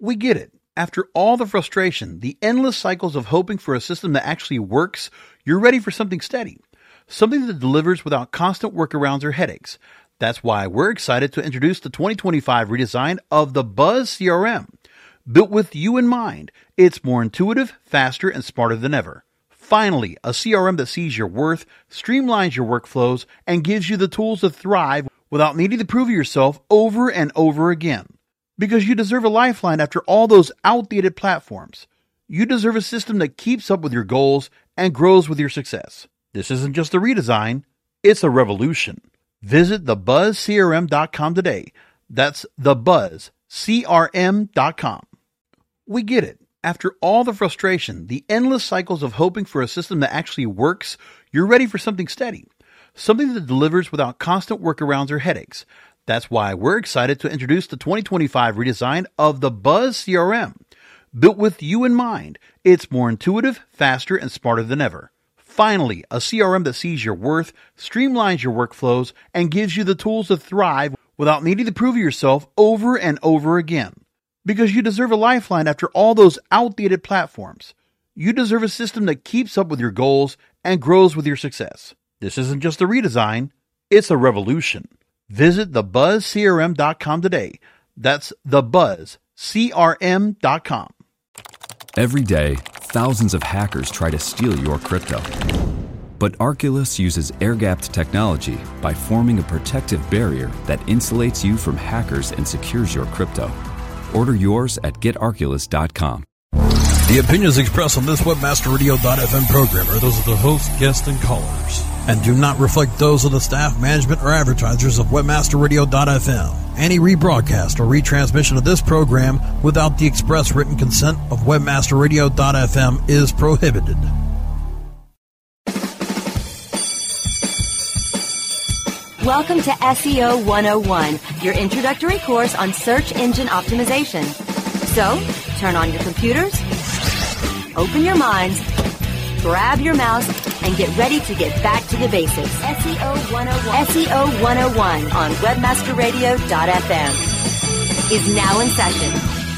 We get it. After all the frustration, the endless cycles of hoping for a system that actually works, you're ready for something steady. Something that delivers without constant workarounds or headaches. That's why we're excited to introduce the 2025 redesign of the Buzz CRM. Built with you in mind, it's more intuitive, faster, and smarter than ever. Finally, a CRM that sees your worth, streamlines your workflows, and gives you the tools to thrive without needing to prove yourself over and over again. Because you deserve a lifeline after all those outdated platforms. You deserve a system that keeps up with your goals and grows with your success. This isn't just a redesign, it's a revolution. Visit thebuzzcrm.com today. That's thebuzzcrm.com. We get it. After all the frustration, the endless cycles of hoping for a system that actually works, you're ready for something steady. Something that delivers without constant workarounds or headaches. That's why we're excited to introduce the 2025 redesign of the Buzz CRM. Built with you in mind, it's more intuitive, faster, and smarter than ever. Finally, a CRM that sees your worth, streamlines your workflows, and gives you the tools to thrive without needing to prove yourself over and over again. Because you deserve a lifeline after all those outdated platforms. You deserve a system that keeps up with your goals and grows with your success. This isn't just a redesign, it's a revolution. Visit thebuzzcrm.com today. That's thebuzzcrm.com. Every day, thousands of hackers try to steal your crypto. But Arculus uses air-gapped technology by forming a protective barrier that insulates you from hackers and secures your crypto. Order yours at getarculus.com. The opinions expressed on this WebmasterRadio.fm program are those of the host, guests, and callers, and do not reflect those of the staff, management, or advertisers of WebmasterRadio.fm. Any rebroadcast or retransmission of this program without the express written consent of WebmasterRadio.fm is prohibited. Welcome to SEO 101, your introductory course on search engine optimization. So, turn on your computers, open your minds, grab your mouse, and get ready to get back to the basics. SEO 101. SEO 101 on webmasterradio.fm is now in session.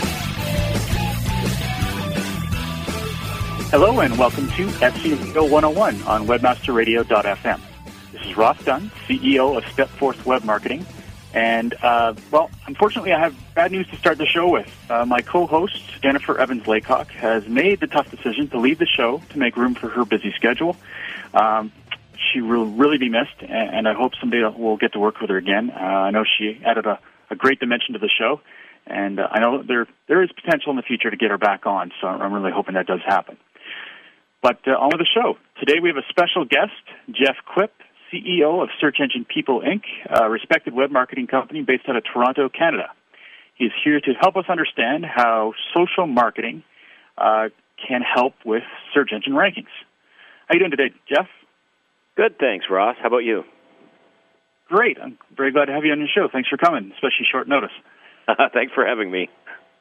Hello and welcome to SEO 101 on webmasterradio.fm. This is Ross Dunn, CEO of Stepforth Web Marketing. And, unfortunately, I have bad news to start the show with. My co-host, Jennifer Evans-Laycock, has made the tough decision to leave the show to make room for her busy schedule. She will really be missed, and I hope someday we'll get to work with her again. I know she added a great dimension to the show, and I know there is potential in the future to get her back on, so I'm really hoping that does happen. But on with the show. Today we have a special guest, Jeff Quip, CEO of Search Engine People, Inc., a respected web marketing company based out of Toronto, Canada. He's here to help us understand how social marketing can help with search engine rankings. How are you doing today, Jeff? Good, thanks, Ross. How about you? Great. I'm very glad to have you on your show. Thanks for coming, especially short notice. Thanks for having me.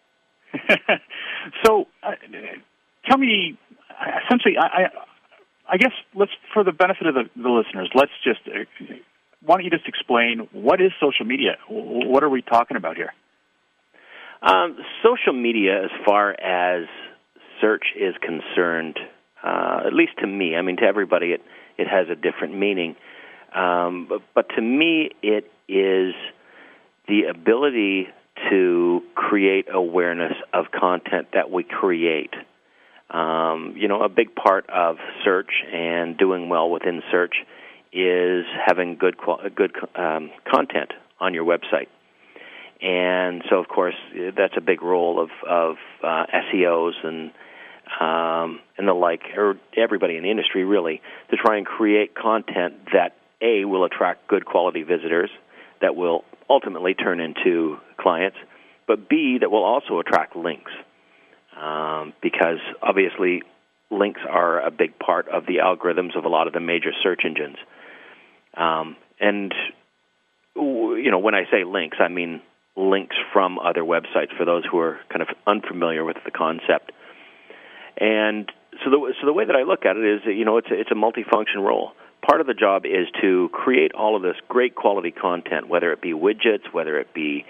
So, tell me, essentially, I guess let's, for the benefit of the listeners, let's just, why don't you just explain what is social media? What are we talking about here? Social media, as far as search is concerned, at least to me, I mean, to everybody it has a different meaning, but to me it is the ability to create awareness of content that we create. A big part of search and doing well within search is having good content on your website. And so, of course, that's a big role of SEOs and the like, or everybody in the industry, really, to try and create content that, A, will attract good quality visitors, that will ultimately turn into clients, but B, that will also attract links. Because obviously links are a big part of the algorithms of a lot of the major search engines. And when I say links, I mean links from other websites for those who are kind of unfamiliar with the concept. And so the way that I look at it is, it's a multifunction role. Part of the job is to create all of this great quality content, whether it be widgets, whether it be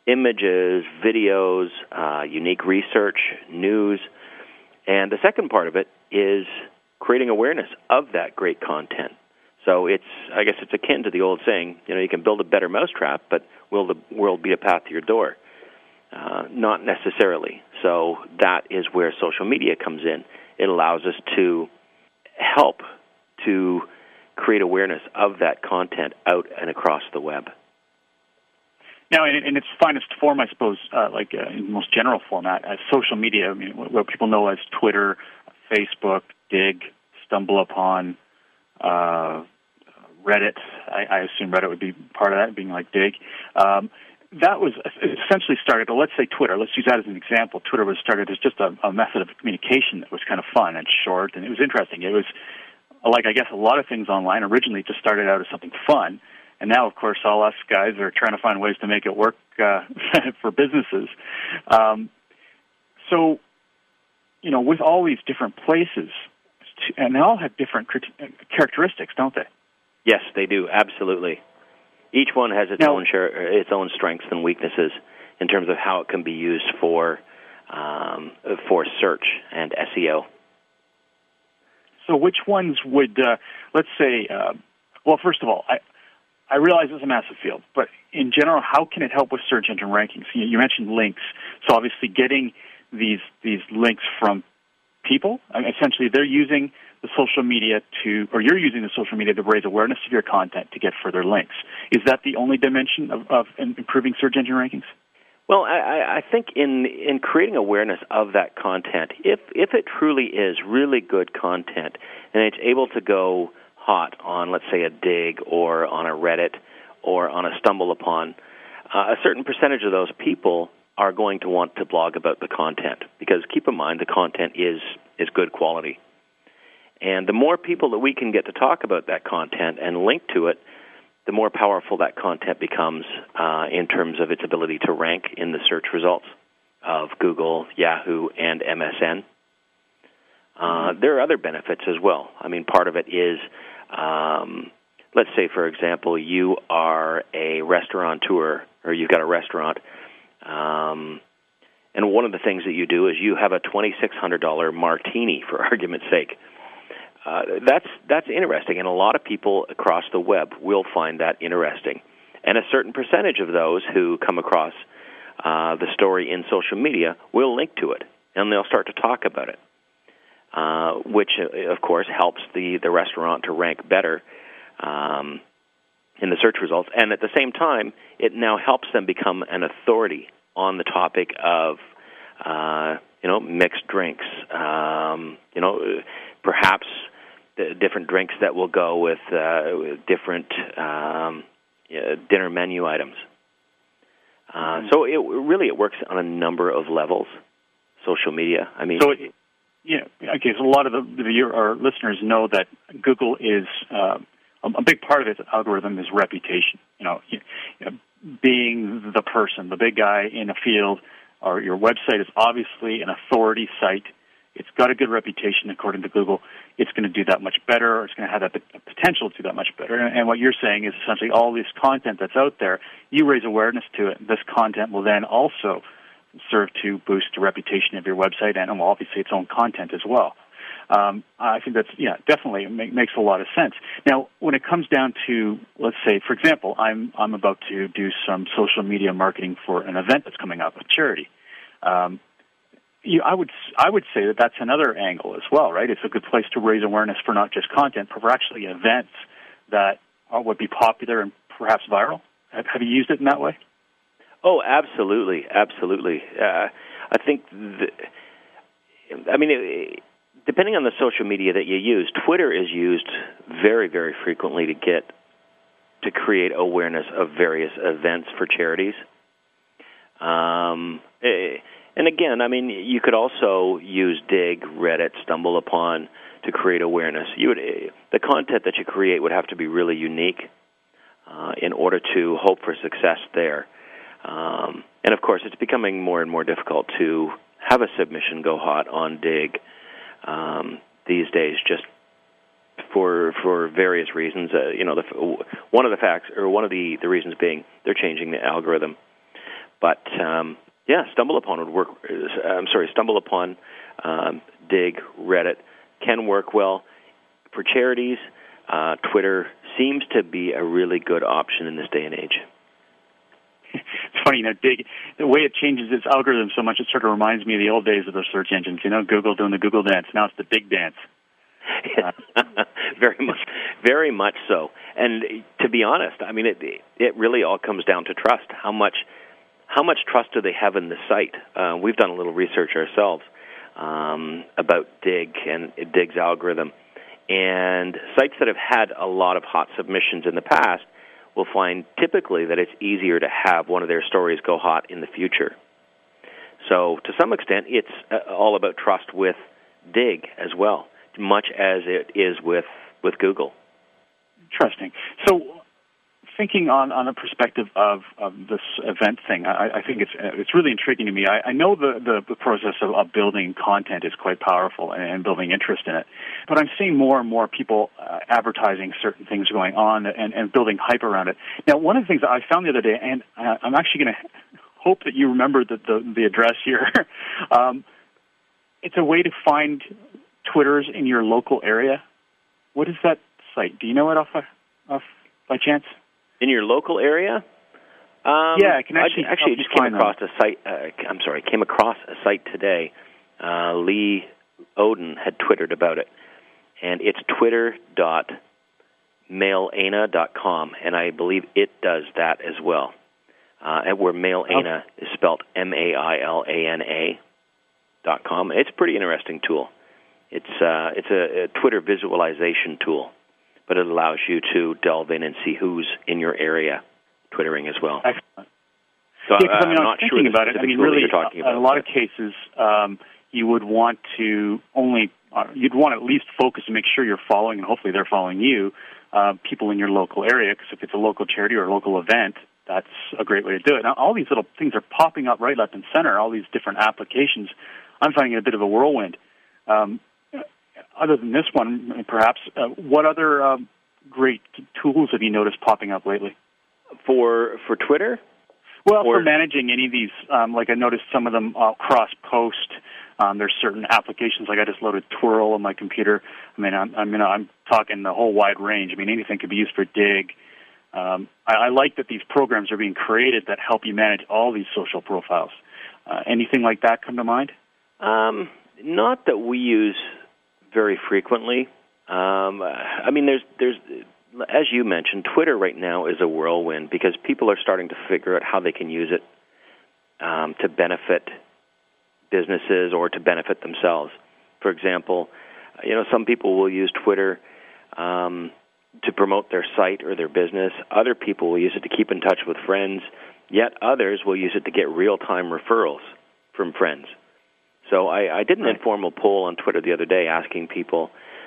images, videos, unique research, news. And the second part of it is creating awareness of that great content. So I guess it's akin to the old saying, you can build a better mousetrap, but will the world be a path to your door? Not necessarily. So that is where social media comes in. It allows us to help to create awareness of that content out and across the web. Now, in its finest form, I suppose, in the most general format, as social media, I mean, what people know as Twitter, Facebook, Dig, StumbleUpon, Reddit. I assume Reddit would be part of that, being like Dig. That was essentially started, let's say Twitter, let's use that as an example. Twitter was started as just a method of communication that was kind of fun and short, and it was interesting. It was, like I guess a lot of things online, originally just started out as something fun, and now, of course, all us guys are trying to find ways to make it work for businesses. So, with all these different places, and they all have different characteristics, don't they? Yes, they do, absolutely. Each one has its own strengths and weaknesses in terms of how it can be used for search and SEO. So which ones would, let's say, well, first of all, I realize it's a massive field, but in general, how can it help with search engine rankings? You mentioned links, so obviously getting these links from people, essentially they're using the social media you're using the social media to raise awareness of your content to get further links. Is that the only dimension of improving search engine rankings? Well, I think in creating awareness of that content, if it truly is really good content and it's able to go hot on, let's say, a Dig or on a Reddit or on a StumbleUpon, a certain percentage of those people are going to want to blog about the content, because keep in mind the content is good quality. And the more people that we can get to talk about that content and link to it, the more powerful that content becomes in terms of its ability to rank in the search results of Google, Yahoo, and MSN. There are other benefits as well. I mean, part of it is, let's say, for example, you are a restaurateur, or you've got a restaurant, and one of the things that you do is you have a $2,600 martini, for argument's sake. That's interesting, and a lot of people across the web will find that interesting. And a certain percentage of those who come across the story in social media will link to it, and they'll start to talk about it, which, of course, helps the restaurant to rank better in the search results. And at the same time, it now helps them become an authority on the topic of, mixed drinks, perhaps the different drinks that will go with different dinner menu items. So it works on a number of levels, social media. I mean, so a lot of our listeners know that Google is a big part of its algorithm is reputation. Being the person, the big guy in a field, or your website is obviously an authority site. It's got a good reputation according to Google. It's going to do that much better, or it's going to have that potential to do that much better. And what you're saying is essentially all this content that's out there, you raise awareness to it. This content will then also serve to boost the reputation of your website and obviously its own content as well. I think that's, definitely makes a lot of sense. Now, when it comes down to, let's say, for example, I'm about to do some social media marketing for an event that's coming up, a charity. I would say that that's another angle as well, right? It's a good place to raise awareness for not just content, but for actually events that would be popular and perhaps viral. Have you used it in that way? Oh, absolutely, absolutely. I think, depending on the social media that you use, Twitter is used very, very frequently to create awareness of various events for charities. And again, you could also use Dig, Reddit, StumbleUpon to create awareness. The content that you create would have to be really unique in order to hope for success there. And of course, it's becoming more and more difficult to have a submission go hot on Dig these days, just for various reasons. One of the reasons being they're changing the algorithm. But Stumble Upon would work. Stumble Upon, Dig, Reddit can work well for charities. Twitter seems to be a really good option in this day and age. It's funny, Dig, the way it changes its algorithm so much, it sort of reminds me of the old days of the search engines. Google doing the Google dance. Now it's the Dig dance. Very much so. And to be honest, I mean, it really all comes down to trust. How much trust do they have in the site? We've done a little research ourselves about Dig and Dig's algorithm. And sites that have had a lot of hot submissions in the past will find typically that it's easier to have one of their stories go hot in the future. So to some extent, it's all about trust with Dig as well, much as it is with Google. Interesting. So thinking on the perspective of this event thing, I think it's really intriguing to me. I know the process of building content is quite powerful and building interest in it, but I'm seeing more and more people advertising certain things going on and building hype around it. Now, one of the things that I found the other day, and I'm actually going to hope that you remember the address here. It's a way to find Twitters in your local area. What is that site? Do you know it off by chance? In your local area? I can actually just came across a site. Came across a site today. Lee Oden had twittered about it, and it's twitter.mailana.com, and I believe it does that as well. And where Mailana is spelled MAILANA.com. It's a pretty interesting tool. It's a Twitter visualization tool, but it allows you to delve in and see who's in your area twittering as well. Excellent. So I'm not thinking about it. I mean, really, in a lot of cases, you would want to you'd want to at least focus and make sure you're following, and hopefully they're following you, people in your local area, because if it's a local charity or a local event, that's a great way to do it. Now, all these little things are popping up right, left, and center, all these different applications. I'm finding it a bit of a whirlwind. Other than this one, perhaps, what other great tools have you noticed popping up lately? For Twitter? Well, for managing any of these, like I noticed some of them cross-post. There's certain applications, like I just loaded Twirl on my computer. I mean, I'm talking the whole wide range. I mean, anything could be used for Dig. I like that these programs are being created that help you manage all these social profiles. Anything like that come to mind? Not that we use very frequently. I mean, there's as you mentioned, Twitter right now is a whirlwind because people are starting to figure out how they can use it to benefit businesses or to benefit themselves. For example, some people will use Twitter to promote their site or their business. Other people will use it to keep in touch with friends. Yet others will use it to get real-time referrals from friends. So I did an informal poll on Twitter the other day asking people,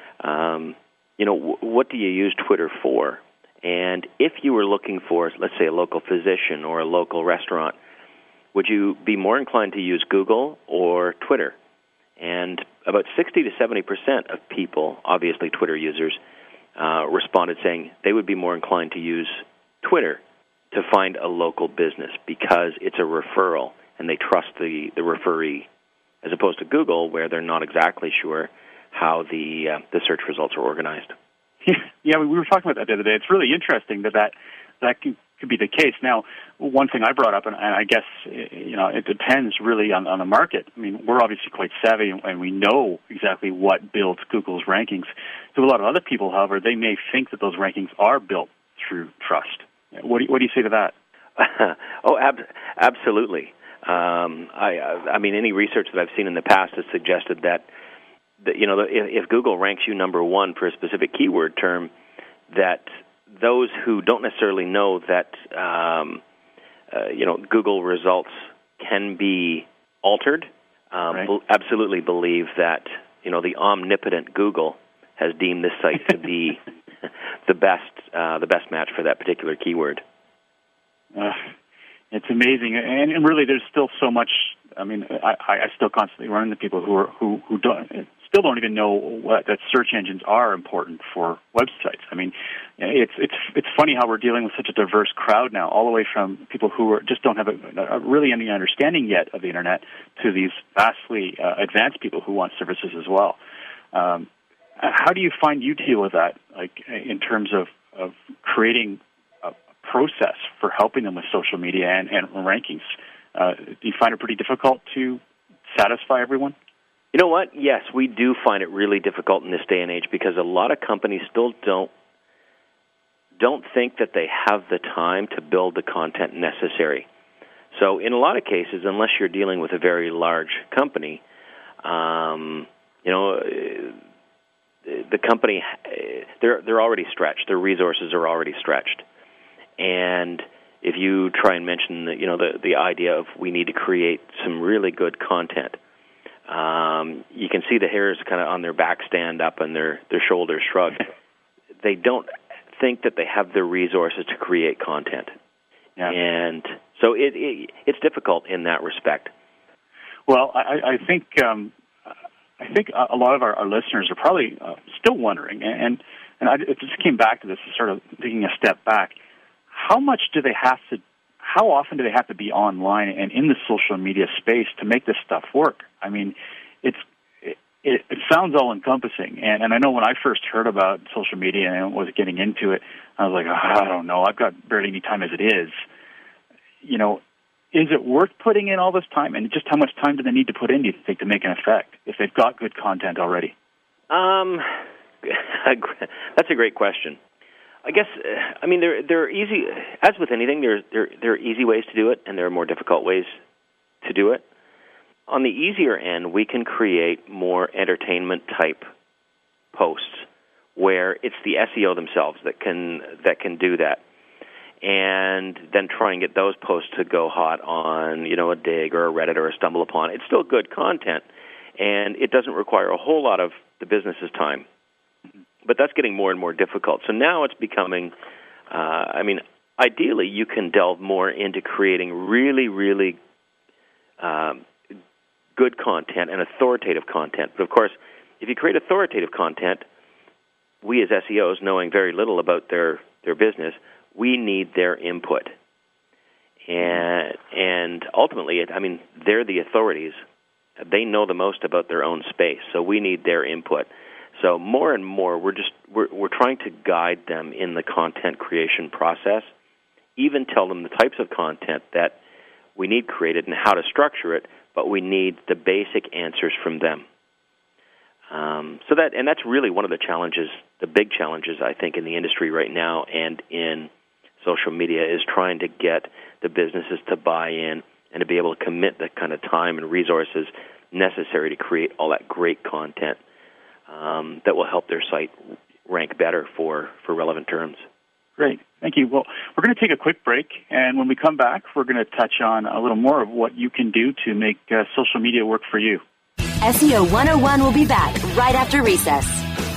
what do you use Twitter for? And if you were looking for, let's say, a local physician or a local restaurant, would you be more inclined to use Google or Twitter? And about 60 to 70% of people, obviously Twitter users, responded saying they would be more inclined to use Twitter to find a local business because it's a referral and they trust the referee, as opposed to Google, where they're not exactly sure how the search results are organized. Yeah, we were talking about that the other day. It's really interesting that could be the case. Now, one thing I brought up, and I guess it depends really on the market. I mean, we're obviously quite savvy, and we know exactly what builds Google's rankings. To a lot of other people, however, they may think that those rankings are built through trust. What do you say to that? Absolutely. I mean, any research that I've seen in the past has suggested that if Google ranks you number one for a specific keyword term, that those who don't necessarily know that Google results can be altered, absolutely believe that the omnipotent Google has deemed this site to be the best match for that particular keyword. It's amazing, and really, there's still so much. I mean, I still constantly run into people who don't, still don't even know that search engines are important for websites. I mean, it's funny how we're dealing with such a diverse crowd now, all the way from people who just don't have really any understanding yet of the internet to these vastly advanced people who want services as well. How do you find you deal with that, like in terms of creating a process for helping them with social media and rankings? Do you find it pretty difficult to satisfy everyone? You know what? Yes, we do find it really difficult in this day and age because a lot of companies still don't think that they have the time to build the content necessary. So in a lot of cases, unless you're dealing with a very large company, the company, they're already stretched. Their resources are already stretched. And if you try and mention the idea of we need to create some really good content, you can see the hairs kind of on their back stand up and their shoulders shrug. They don't think that they have the resources to create content. Yeah. And so it's difficult in that respect. Well, I think a lot of our listeners are probably still wondering, and it just came back to this, sort of taking a step back. How often do they have to be online and in the social media space to make this stuff work? I mean, it sounds all-encompassing, and I know when I first heard about social media and was getting into it, I was like, I don't know, I've got barely any time as it is. Is it worth putting in all this time, and just how much time do they need to put in, do you think, to make an effect if they've got good content already? That's a great question. I guess, there are easy, as with anything, there are easy ways to do it, and there are more difficult ways to do it. On the easier end, we can create more entertainment-type posts where it's the SEO themselves that can do that, and then try and get those posts to go hot on, a Dig or a Reddit or a StumbleUpon. It's still good content, and it doesn't require a whole lot of the business's time. But that's getting more and more difficult. So now it's becoming, ideally you can delve more into creating really, really good content and authoritative content. But of course, if you create authoritative content, we as SEOs, knowing very little about their business, we need their input. And ultimately, they're the authorities. They know the most about their own space, so we need their input. So more and more, we're trying to guide them in the content creation process, even tell them the types of content that we need created and how to structure it, but we need the basic answers from them. That's really one of the challenges, the big challenges, I think, in the industry right now and in social media is trying to get the businesses to buy in and to be able to commit the kind of time and resources necessary to create all that great content that will help their site rank better for relevant terms. Great. Thank you. Well, we're going to take a quick break, and when we come back, we're going to touch on a little more of what you can do to make social media work for you. SEO 101 will be back right after recess.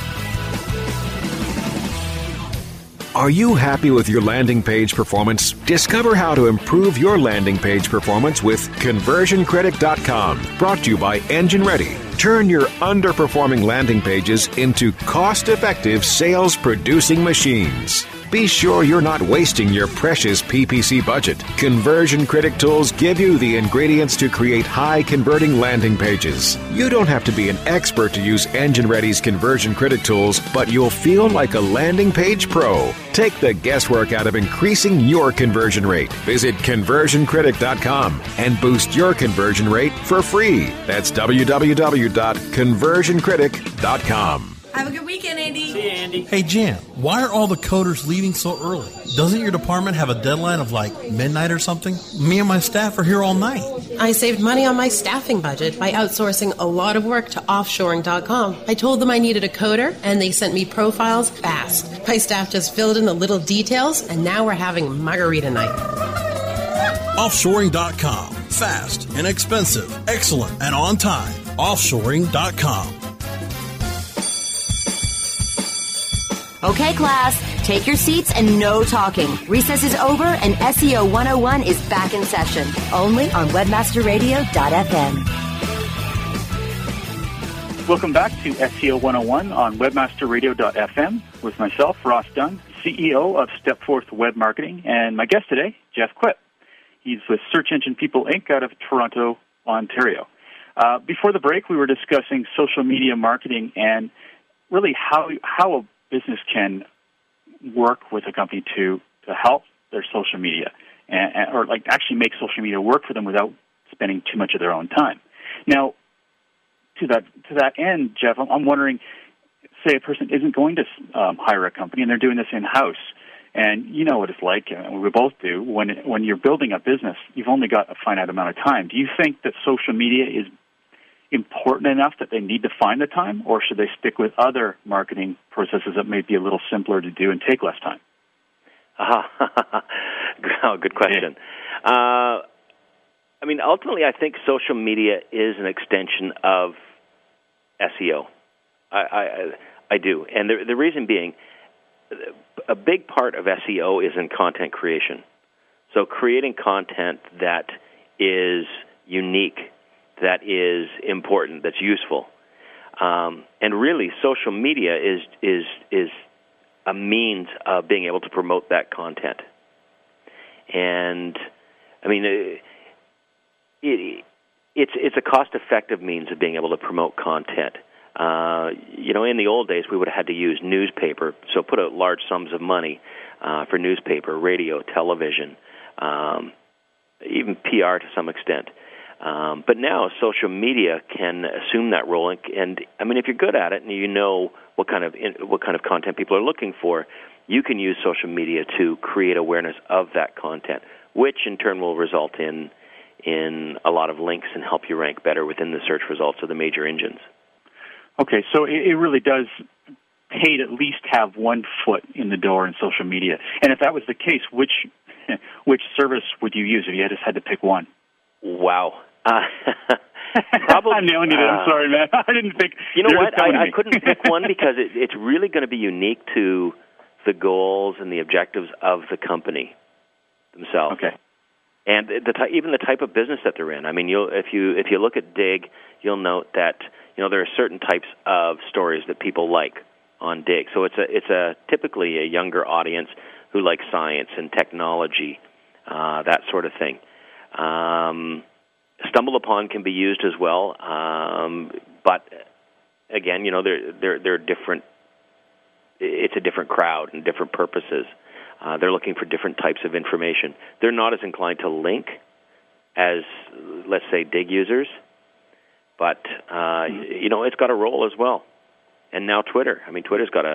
Are you happy with your landing page performance? Discover how to improve your landing page performance with ConversionCritic.com. Brought to you by Engine Ready. Turn your underperforming landing pages into cost-effective sales-producing machines. Be sure you're not wasting your precious PPC budget. Conversion Critic tools give you the ingredients to create high-converting landing pages. You don't have to be an expert to use Engine Ready's Conversion Critic tools, but you'll feel like a landing page pro. Take the guesswork out of increasing your conversion rate. Visit ConversionCritic.com and boost your conversion rate for free. That's www.ConversionCritic.com. Have a good weekend, Andy. See you, Andy. Hey, Jan, why are all the coders leaving so early? Doesn't your department have a deadline of like midnight or something? Me and my staff are here all night. I saved money on my staffing budget by outsourcing a lot of work to offshoring.com. I told them I needed a coder, and they sent me profiles fast. My staff just filled in the little details, and now we're having margarita night. Offshoring.com. Fast, inexpensive, excellent, and on time. Offshoring.com. Okay, class, take your seats and no talking. Recess is over and SEO 101 is back in session, only on WebmasterRadio.fm. Welcome back to SEO 101 on webmasterradio.fm with myself, Ross Dunn, CEO of Stepforth Web Marketing, and my guest today, Jeff Quitt. He's with Search Engine People, Inc. out of Toronto, Ontario. Before the break, we were discussing social media marketing and really how a business can work with a company to help their social media or like actually make social media work for them without spending too much of their own time. Now, to that end, Jeff, I'm wondering, say a person isn't going to hire a company and they're doing this in-house, and you know what it's like, and we both do, when you're building a business, you've only got a finite amount of time. Do you think that social media is important enough that they need to find the time, or should they stick with other marketing processes that may be a little simpler to do and take less time? Oh, good question. I mean, ultimately, I think social media is an extension of SEO. I do. And the reason being, a big part of SEO is in content creation. So creating content that is unique, that is important, that's useful. And really, social media is a means of being able to promote that content. And, I mean, it's a cost-effective means of being able to promote content. In the old days, we would have had to use newspaper, so put out large sums of money for newspaper, radio, television, even PR to some extent. But now social media can assume that role, and I mean, if you're good at it and you know what kind of content people are looking for, you can use social media to create awareness of that content, which in turn will result in a lot of links and help you rank better within the search results of the major engines. Okay, so it really does pay to at least have one foot in the door in social media. And if that was the case, which service would you use if you just had to pick one? Wow. Probably. I'm nailing it. I'm sorry, man. I didn't think. You know what? I couldn't pick one because it's really going to be unique to the goals and the objectives of the company themselves. Okay. And even the type of business that they're in. I mean, if you look at Dig, you'll note that there are certain types of stories that people like on Dig. So it's typically a younger audience who likes science and technology, that sort of thing. Stumble Upon can be used as well, but again, they're different. It's a different crowd and different purposes. They're looking for different types of information. They're not as inclined to link as, let's say, Dig users, but it's got a role as well. And now Twitter. I mean, Twitter's got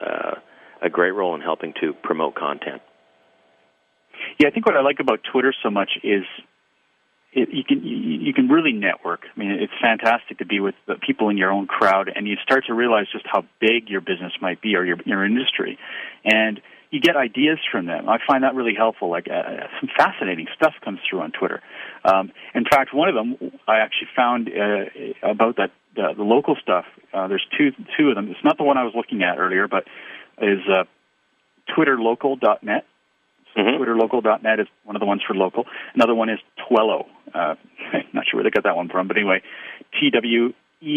a great role in helping to promote content. Yeah, I think what I like about Twitter so much is you can really network. I mean, it's fantastic to be with the people in your own crowd, and you start to realize just how big your business might be or your industry, and you get ideas from them. I find that really helpful. Like some fascinating stuff comes through on Twitter. In fact, one of them I actually found about the local stuff. There's two of them. It's not the one I was looking at earlier, but is twitterlocal.net. So twitterlocal.net is one of the ones for local. Another one is Twello. I'm not sure where they got that one from, but anyway, TWELLOW.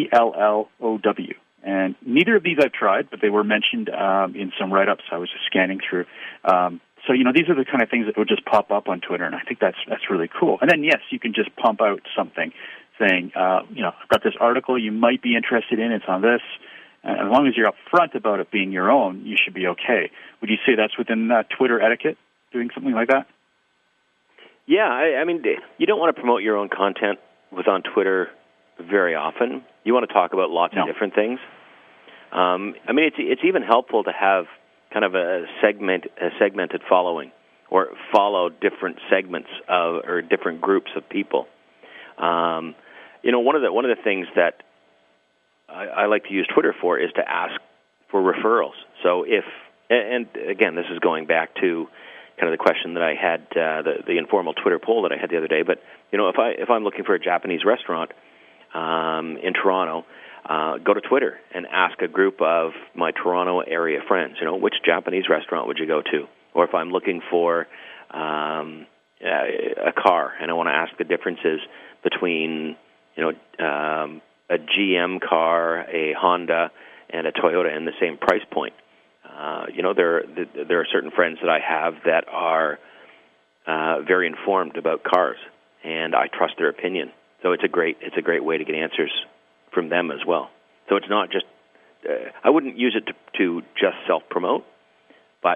And neither of these I've tried, but they were mentioned in some write-ups I was just scanning through. So, these are the kind of things that would just pop up on Twitter, and I think that's really cool. And then, yes, you can just pump out something saying, I've got this article you might be interested in. It's on this. As long as you're upfront about it being your own, you should be okay. Would you say that's within Twitter etiquette, doing something like that? Yeah, I mean, you don't want to promote your own content on Twitter very often. You want to talk about lots of different things. I mean, it's even helpful to have kind of a segmented following, or follow different segments or different groups of people. One of the things that I like to use Twitter for is to ask for referrals. So and again, this is going back to kind of the question that I had, the informal Twitter poll that I had the other day. But if I'm looking for a Japanese restaurant in Toronto, go to Twitter and ask a group of my Toronto area friends, which Japanese restaurant would you go to? Or if I'm looking for a car and I want to ask the differences between, a GM car, a Honda, and a Toyota in the same price point. There are certain friends that I have that are very informed about cars, and I trust their opinion. So it's a great way to get answers from them as well. So it's not just I wouldn't use it to just self-promote, but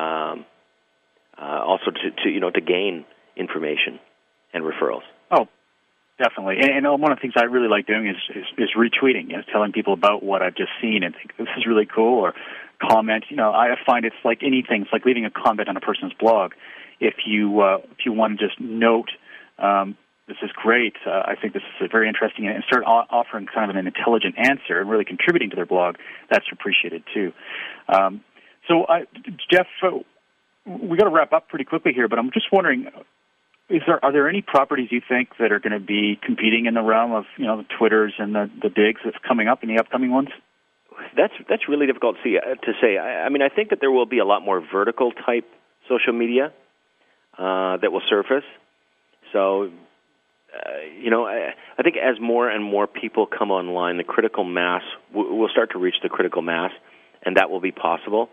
also to gain information and referrals. Oh, definitely. And one of the things I really like doing is retweeting, telling people about what I've just seen and think this is really cool, or comment. I find it's like anything. It's like leaving a comment on a person's blog. If you want to just note, this is great, I think this is very interesting, and start offering kind of an intelligent answer and really contributing to their blog, that's appreciated too. Jeff, we got to wrap up pretty quickly here, but I'm just wondering, are there any properties you think that are going to be competing in the realm of the Twitters and the Digs that's coming up in the upcoming ones? That's really difficult to say. I mean, I think that there will be a lot more vertical type social media that will surface. So, I think as more and more people come online, the critical mass will start to reach the critical mass, and that will be possible.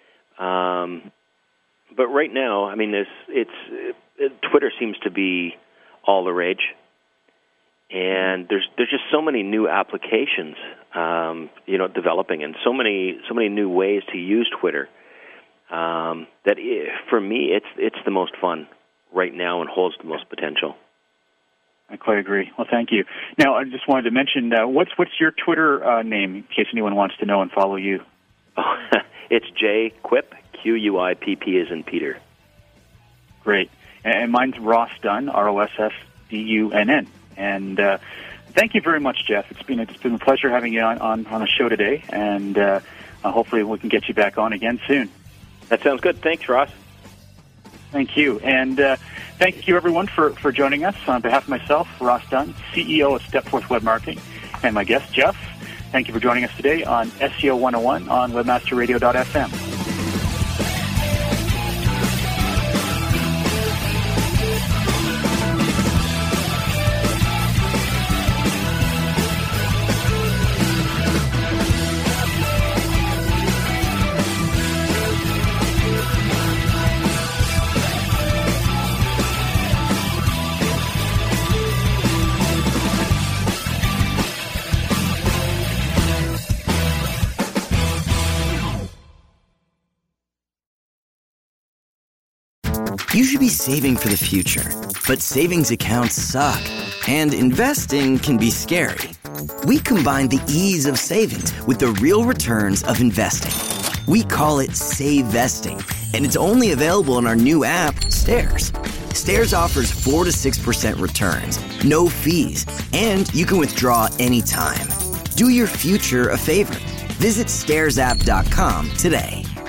But right now, I mean, Twitter seems to be all the rage, and there's just so many new applications, developing, and so many new ways to use Twitter that for me, it's the most fun right now and holds the most potential. I quite agree. Well, thank you. Now, I just wanted to mention, what's your Twitter name, in case anyone wants to know and follow you? It's J Quip, Q-U-I-P-P as in Peter. Great. And mine's Ross Dunn, R-O-S-S-D-U-N-N. And thank you very much, Jeff. It's been a pleasure having you on the show today, and hopefully we can get you back on again soon. That sounds good. Thanks, Ross. Thank you. And thank you, everyone, for joining us. On behalf of myself, Ross Dunn, CEO of Stepforth Web Marketing, and my guest, Jeff, thank you for joining us today on SEO 101 on webmasterradio.fm. You should be saving for the future, but savings accounts suck, and investing can be scary. We combine the ease of savings with the real returns of investing. We call it SaveVesting, and it's only available in our new app, Stairs. Stairs offers 4 to 6% returns, no fees, and you can withdraw anytime. Do your future a favor. Visit StairsApp.com today.